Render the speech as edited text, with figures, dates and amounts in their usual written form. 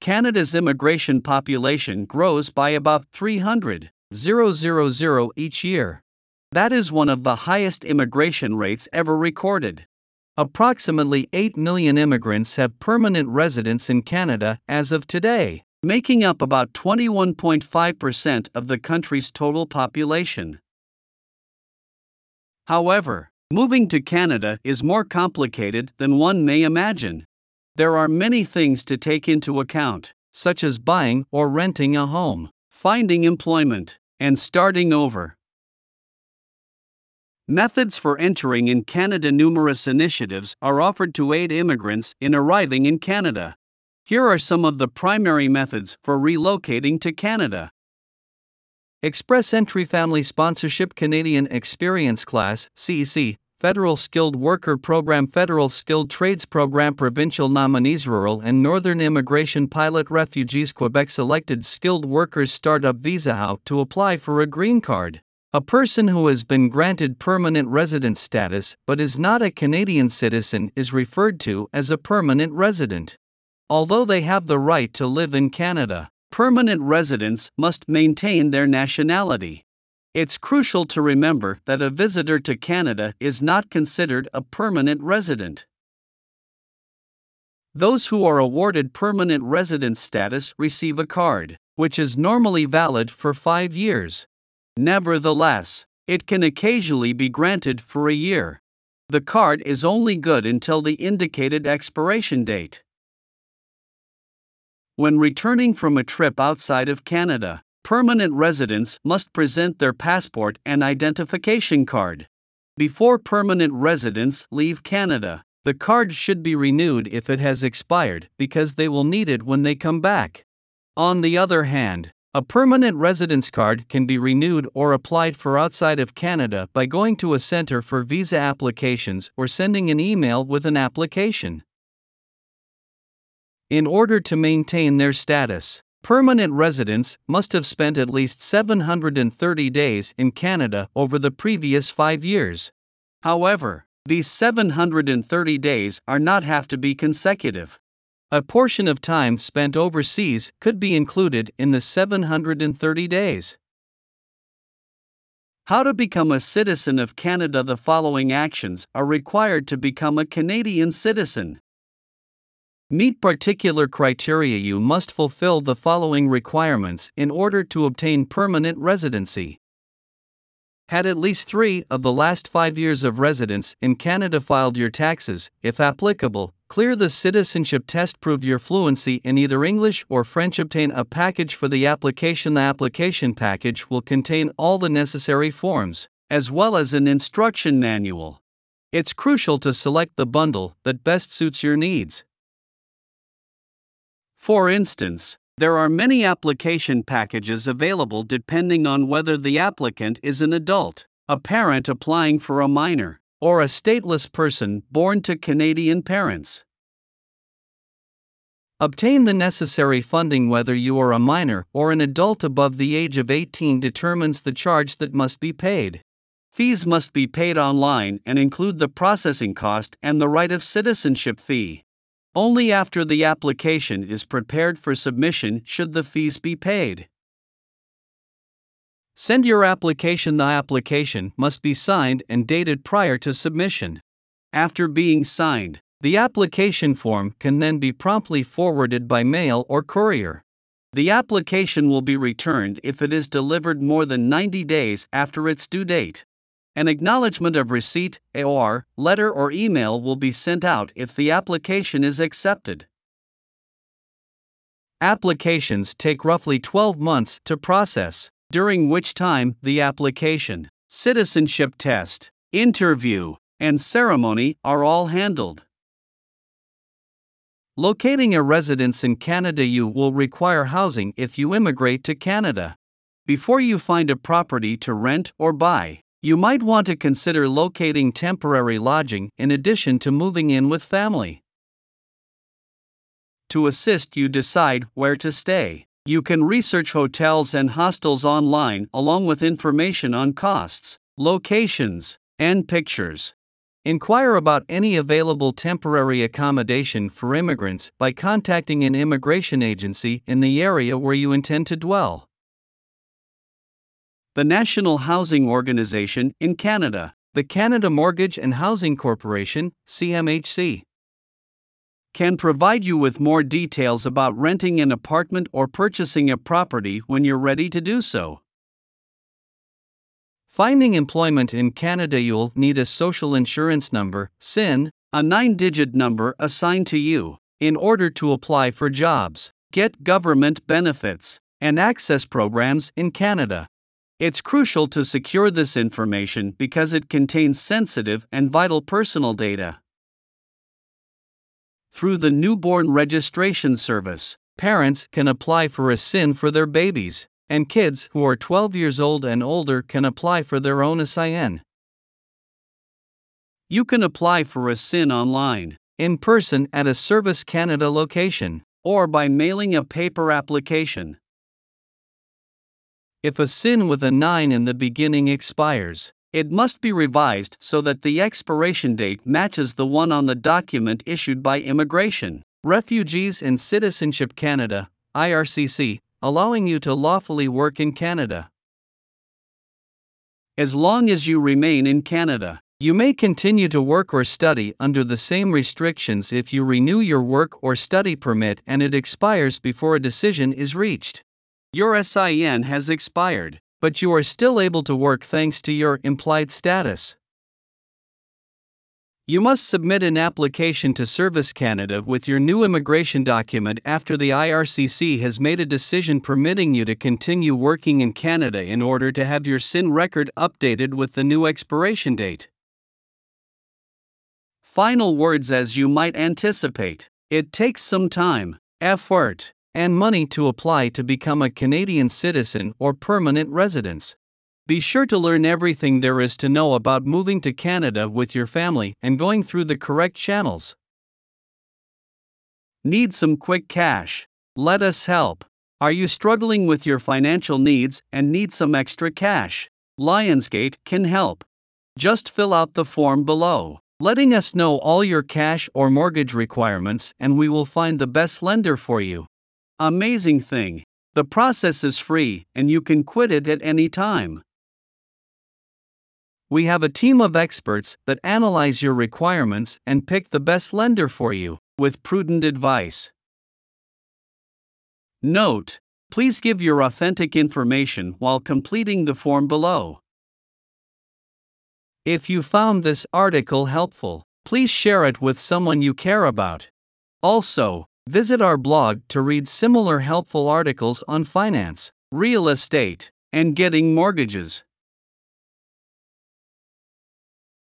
Canada's immigration population grows by about 300,000 each year. That is one of the highest immigration rates ever recorded. Approximately 8 million immigrants have permanent residence in Canada as of today, making up about 21.5% of the country's total population. However, moving to Canada is more complicated than one may imagine. There are many things to take into account, such as buying or renting a home, finding employment, and starting over. Methods for entering in Canada. Numerous initiatives are offered to aid immigrants in arriving in Canada. Here are some of the primary methods for relocating to Canada. Express Entry Family Sponsorship, Canadian Experience Class (CEC), Federal Skilled Worker Program, Federal Skilled Trades Program, Provincial Nominees, Rural and Northern Immigration Pilot, Refugees, Quebec Selected Skilled Workers Startup Visa. How to apply for a green card. A person who has been granted permanent residence status but is not a Canadian citizen is referred to as a permanent resident. Although they have the right to live in Canada, permanent residents must maintain their nationality. It's crucial to remember that a visitor to Canada is not considered a permanent resident. Those who are awarded permanent residence status receive a card, which is normally valid for 5 years. Nevertheless, it can occasionally be granted for a year. The card is only good until the indicated expiration date. When returning from a trip outside of Canada, permanent residents must present their passport and identification card. Before permanent residents leave Canada, the card should be renewed if it has expired, because they will need it when they come back. On the other hand, a permanent residence card can be renewed or applied for outside of Canada by going to a center for visa applications or sending an email with an application. In order to maintain their status, permanent residents must have spent at least 730 days in Canada over the previous 5 years. However, these 730 days are not have to be consecutive. A portion of time spent overseas could be included in the 730 days. How to become a citizen of Canada? The following actions are required to become a Canadian citizen. Meet particular criteria. You must fulfill the following requirements in order to obtain permanent residency. Had at least 3 of the last 5 years of residence in Canada. Filed your taxes, if applicable. Clear the citizenship test. Prove your fluency in either English or French. Obtain a package for the application. The application package will contain all the necessary forms, as well as an instruction manual. It's crucial to select the bundle that best suits your needs. For instance, there are many application packages available depending on whether the applicant is an adult, a parent applying for a minor, or a stateless person born to Canadian parents. Obtain the necessary funding. Whether you are a minor or an adult above the age of 18 determines the charge that must be paid. Fees must be paid online and include the processing cost and the right of citizenship fee. Only after the application is prepared for submission should the fees be paid. Send your application. The application must be signed and dated prior to submission. After being signed, the application form can then be promptly forwarded by mail or courier. The application will be returned if it is delivered more than 90 days after its due date. An acknowledgement of receipt, or letter or email will be sent out if the application is accepted. Applications take roughly 12 months to process, during which time the application, citizenship test, interview, and ceremony are all handled. Locating a residence in Canada. You will require housing if you immigrate to Canada. Before you find a property to rent or buy, you might want to consider locating temporary lodging in addition to moving in with family. To assist you decide where to stay, you can research hotels and hostels online along with information on costs, locations, and pictures. Inquire about any available temporary accommodation for immigrants by contacting an immigration agency in the area where you intend to dwell. The National Housing Organization in Canada, the Canada Mortgage and Housing Corporation, CMHC, can provide you with more details about renting an apartment or purchasing a property when you're ready to do so. Finding employment in Canada, you'll need a social insurance number, SIN, a 9-digit number assigned to you, in order to apply for jobs, get government benefits, and access programs in Canada. It's crucial to secure this information because it contains sensitive and vital personal data. Through the Newborn Registration Service, parents can apply for a SIN for their babies, and kids who are 12 years old and older can apply for their own SIN. You can apply for a SIN online, in person at a Service Canada location, or by mailing a paper application. If a SIN with a 9 in the beginning expires, it must be revised so that the expiration date matches the one on the document issued by Immigration, Refugees and Citizenship Canada, IRCC, allowing you to lawfully work in Canada. As long as you remain in Canada, you may continue to work or study under the same restrictions if you renew your work or study permit and it expires before a decision is reached. Your SIN has expired, but you are still able to work thanks to your implied status. You must submit an application to Service Canada with your new immigration document after the IRCC has made a decision permitting you to continue working in Canada in order to have your SIN record updated with the new expiration date. Final words: as you might anticipate, it takes some time, effort, and money to apply to become a Canadian citizen or permanent resident. Be sure to learn everything there is to know about moving to Canada with your family and going through the correct channels. Need some quick cash? Let us help. Are you struggling with your financial needs and need some extra cash? Lionsgate can help. Just fill out the form below, letting us know all your cash or mortgage requirements, and we will find the best lender for you. Amazing thing, the process is free and you can quit it at any time. We have a team of experts that analyze your requirements and pick the best lender for you, with prudent advice. Note: please give your authentic information while completing the form below. If you found this article helpful, please share it with someone you care about. Also, visit our blog to read similar helpful articles on finance, real estate, and getting mortgages.